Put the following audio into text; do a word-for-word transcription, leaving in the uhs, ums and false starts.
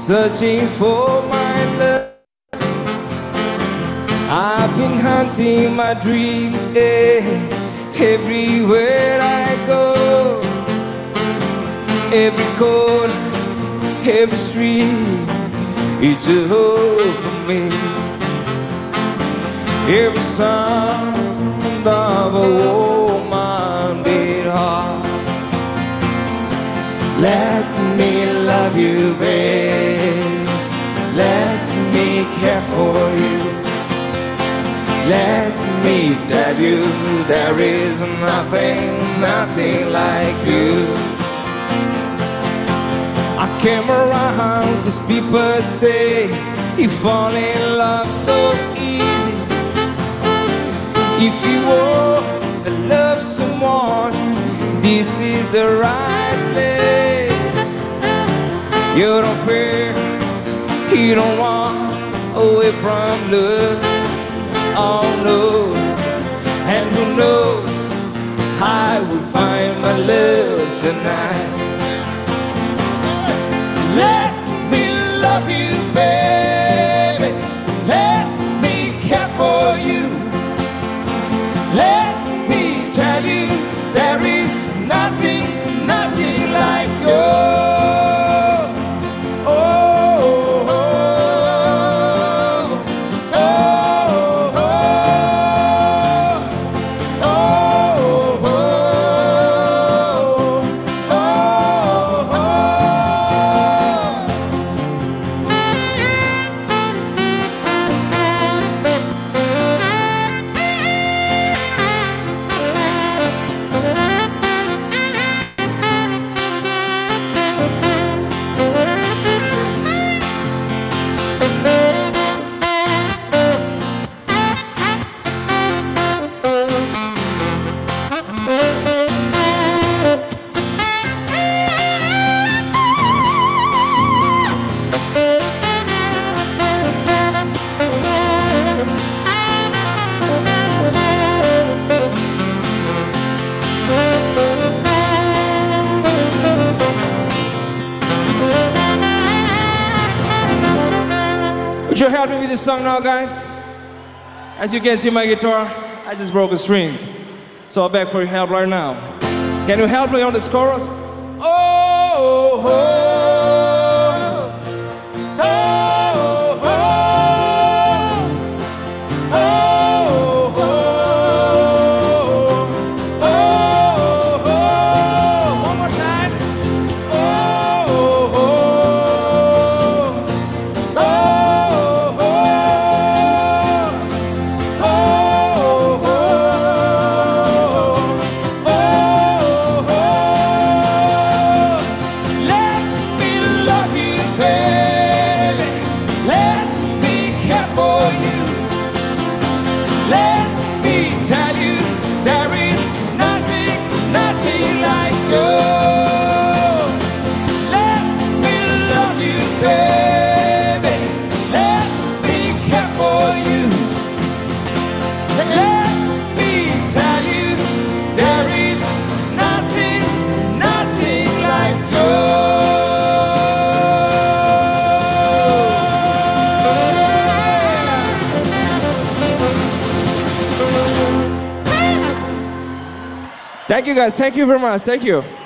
searching for my love. I've been hunting my dream, eh, everywhere I go. Every corner, every street, it's a home for me. Every sound of a woman beat heart. Let me love you, babe. Let me care for you. Let me tell you, there is nothing, nothing like you. I came around cause people say you fall in love so easy. If you want to love someone, this is the right place. You don't fear, you don't want away from love. Oh no, and who knows, I will find my love tonight. Let me love you, baby. Let me care for you. Let me tell you, there is nothing, nothing like you. Would you help me with this song now, guys? As you can see my guitar, I just broke the strings. So I beg for your help right now. Can you help me on this chorus? Oh, oh, oh. Thank you guys, thank you very much, thank you.